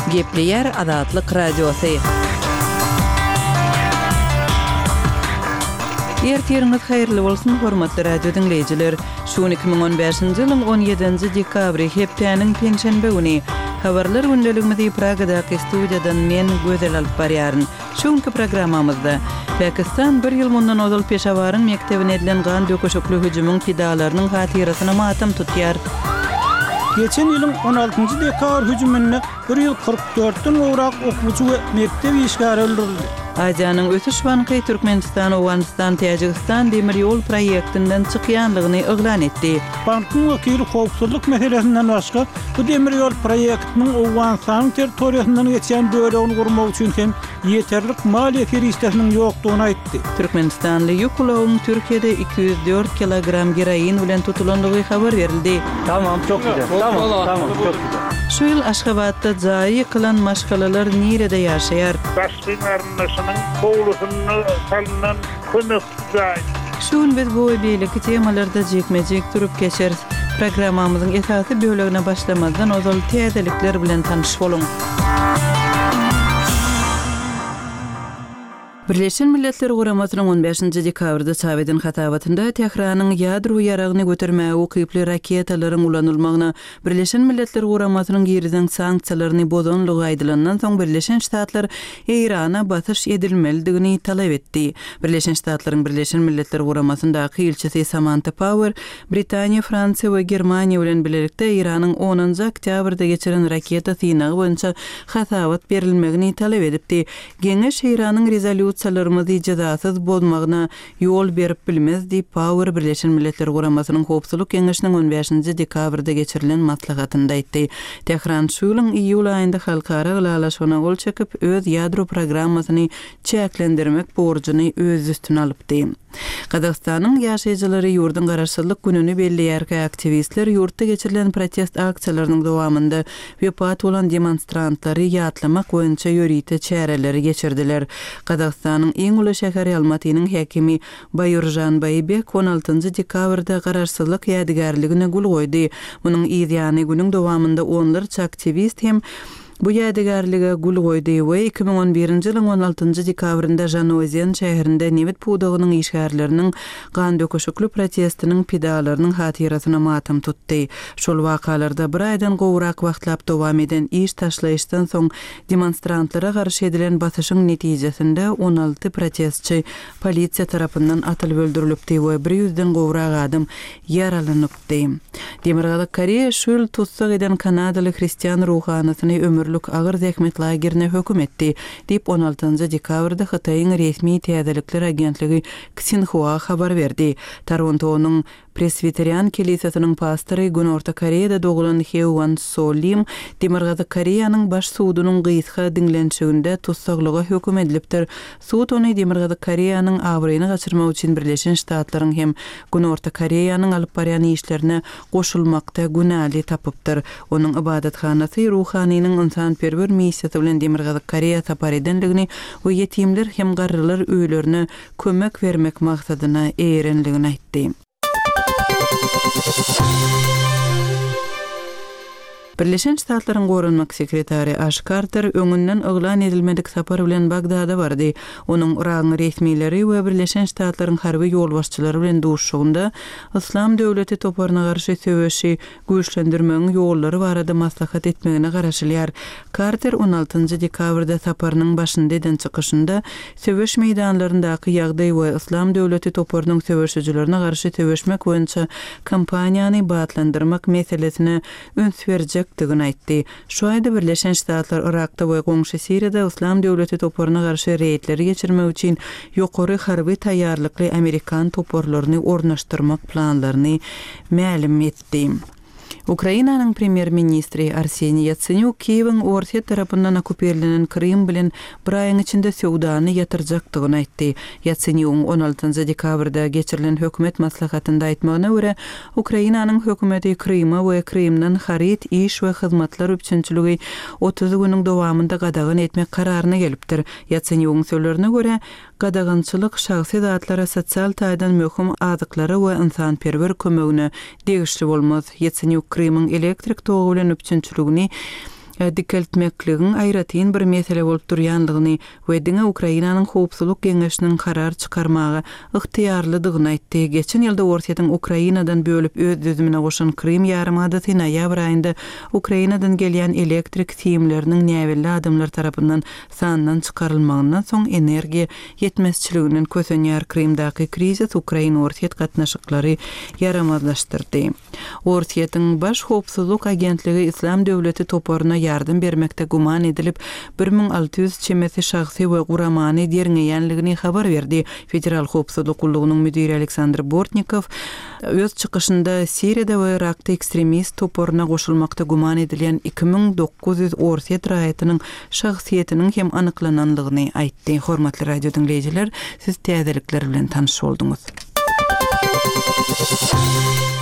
Gepleyer Azatlyk Radiosu. Ertiriniz hayırlı bolsun hormatly radio dinleyijiler. Şu 2015-nji ýylyň 17-nji dekabry hepdeniň penşenbe güni habarlar gündeligimizi Pragadaky studiýadan men Gözel alyp barýaryn. Şuňky programmamyzda Pakistan bir ýyl mundan ozal peşawaryň mektebine edilen gan dököşükli hüjümüň fidalarynyň hatyrasyna matam tutýar. Geçen ýylyň 16-njy dekabr hüjüminde 144-den gowrak okuwçy we mektep işgary öldürildi. Aziýanyň ötüş banky Türkmenistan, Awganistan, Täjikistan demir ýol proýektinden çykýanlygyny eglan etdi. Bankyň wekili howpsuzlyk meselesinden başga bu demir ýol proýektiniň Awganistan territoriýasyndan geçen bölegini gurmak üçin hem ýeterlik maliýe riskiniň ýokdugyny aýtdy. Türkmenistanly ýokulagyň Türkiýede 204 kilogram heroin bilen tutulandygy habar berildi. Tamam, çok güzel. Tamam, çok güzel. Şu ýyl Aşgabatda jaý kılan maşgalalar nerede ýaşaýar? Başlyň arnaşynyň gowlusyny salynan kömekçi. Şuň biz bu beýleki temalarda jekmejek turup geçeriz. Programmamyzyň esasy bölegine başlamazdan ozal täzelikler bilen tanyş boluň. Birleşen Milletler Guramatynyň 15-nji dekabrda Sowetiniň hatabatynda Tehranyň ýadro ýaragyny götermäge ukyply raketalaryň ulanylmagyna Birleşen Milletler Guramatynyň ýerden sanksiýalaryny bozanlygy aýdylandan soň Birleşen Ştatlar Irana batyş edilmelidigini talap etdi. Birleşen Ştatlaryň Birleşen Milletler Guramatyndaky ilçisi Samantha Power, Britaniýa, Fransiýa we Germaniýa bilen birlikde Iranyň 10-njy oktýabrda geçiren raketa synagy boýunça hatabat berilmegini talap edipdi. Geňeş Iranyň rezolýusiýalarymyzy ijadasyz bolmagyna ýol berip bilmez diýip Power Birleşen Milletler Guramatynyň Howpsuzlyk Keňeşiniň 15-nji dekabrda geçirilen maslahatynda aýtdy. Tehran şu ýylyň iýul aýynda halkara galalaşmagyna gol çekip öz ýadro programmasyny çäklendirmek borjuny öz üstüne alypdy. Kazakstanyň ýaşaýjylary ýurdun garaşsyzlyk gününi belliýärkä aktivistler ýurtda geçirilen protest aksiýalarynyň dowamında wepat bolan demonstrantlary ýatlamak boýunça ýörite çäreleri geçirdiler. Kazakstanyň iň uly şäheri Almatynyň häkimi Baýurjan Baýbek 16-njy dekabrda garaşsyzlyk ýadygarligine gul goýdy. Munyň ýa-da günüň dowamında onlarça aktivist hem bu ýadygarlyga gul goýdy we 2011-nji ýylyň 16-njy dekabrynda Janowzen şäherinde Newit pudagynyň işgärleriniň gan dököşükli protestiniň pidalarynyň hatyrasyna matam tutdy. Şol wakalarda bir aýdan gowrak wagtlap dowam eden iş taşlaýyşdan soň demonstrantlara garşy edilen basyşyň netijesinde 16 protestçi polisiýa tarapyndan atylyp öldürilipdi we 100-den gowrak adam ýaralanypdy. Demirgalyk Koreýa şu ýyl tutsak eden Kanadaly Hristiýan ruhanasyny ömürlük agyr zähmet lagerine höküm etdi diýip 16-njy dekabrda Hataýyň resmi täzelikler agentligi Xinhua habar berdi. Toronto'nyň Presbiterian kilisiýasynyň pastory Günorta Koreýada dogulan Hewon Solim Demirgalyk Koreýanyň baş sudunyň gysga dinlenşiginde tutsaklyga höküm edilipdir. Sud ony Demirgalyk Koreýanyň awryny gaçyrmak üçin Birleşen Ştatlaryň hem Günorta Koreýanyň alyp barýan işlerine goşulmakda günäli tapypdyr. Onuň ibadathanasy ruhanynyň insanperwer missiýasy bilen Demirgalyk Koreýa tapar edenligini we ýetimler hem garrylar öýlerine kömek bermek maksadyna erenligini aýtdy. Birleşen Ştatlaryň gorunmak sekretary Ash Carter öňünden eglan edilmedik sapar bilen Bagdada bardy. Onuň Iran resmileri we Birleşen Ştatlaryň harby ýolbaşçylary bilen duşugynda Islam döwleti toparyna garşy söwüşi güýçlendirmegiň ýollary barada maslahat etmegine garaşylýar. Carter 16-njy dekabrda saparynyň başynda eden çykyşynda söwüş meýdanlaryndaky ýagdaý we Islam döwleti toparynyň söwüşçilerine garşy söwüşmek boýunça kampaniýany batlandyrmak meselesine öns berjek tigin aýtdy. Şu aýda Birleşen Ştatlar Irakda we goňşy Siriýada Islam döwleti toparyna garşy reýtleri geçirmek üçin ýokary harby taýýarlykly Amerikan toparlaryny ornaşdyrmak planlaryny ma'lum etdi. Ukrainanyň premier ministri Arseniy Yatsenyuk Kiýewiň Orta tarapyndan okuperlenen Krym bilen bir aýyň içinde söwdany ýatyrjakdygyny aýtdy. Yatsenyuk 16-njy dekabrda geçirilen hökümet maslahatynda aýtmagyna görä, Ukrainanyň hökümeti Krymy we Krymdan harit, iş we hyzmatlar üçinçiligi 30 güniň dowamında gadagyn etmek kararyna gelipdir. Yatsenyukyň sözlerine görä, gadagançylyk şahsy zatlara sosial taýdan möhüm azyklary we insanperwer kömegine degişli bolmaz. Yatsenyuk Krymyň elektrik togu bilen üçinçiligini dikeltmekligin aýratyn bir mesele bolup durýanlygyny we diňe Ukrainanyň howpsuzlyk geňeşiniň karar çykarmagy ygtyýarlydygyny aýtdy. Geçen ýylda Ortaýadan Ukrainadan bölüp öz-özüne goşan Krym ýarymady noýabr aýynda Ukrainadan gelýän elektrik tiýimleriniň näwelli adamlar tarapyndan sandan çykarylmagyndan soň energiýa ýetmezçiliginden kösenýär Krymdaky krizis Ukraina Ortaýat gatnaşyklary yaramazlaşdyrdy. Ortaýatyň baş howpsuzlyk agentligi İslam döwleti toparına yardım bermekde guman edilip 1600 çemesi şahsy we guramany derňeýänligini habar berdi. Federal howpsuzlyk gullugynyň müdiri Aleksandr Bortnikov öz çykyşynda Siriýada we Irakda ekstremist toparına goşulmakda guman edilen 2900 Ortaýat raýatynyň şahsiýetiniň hem anyklananlygyny aýtdy. Hormatly radio dinleýijiler, siz täzelikler bilen tanyş bolduňuz.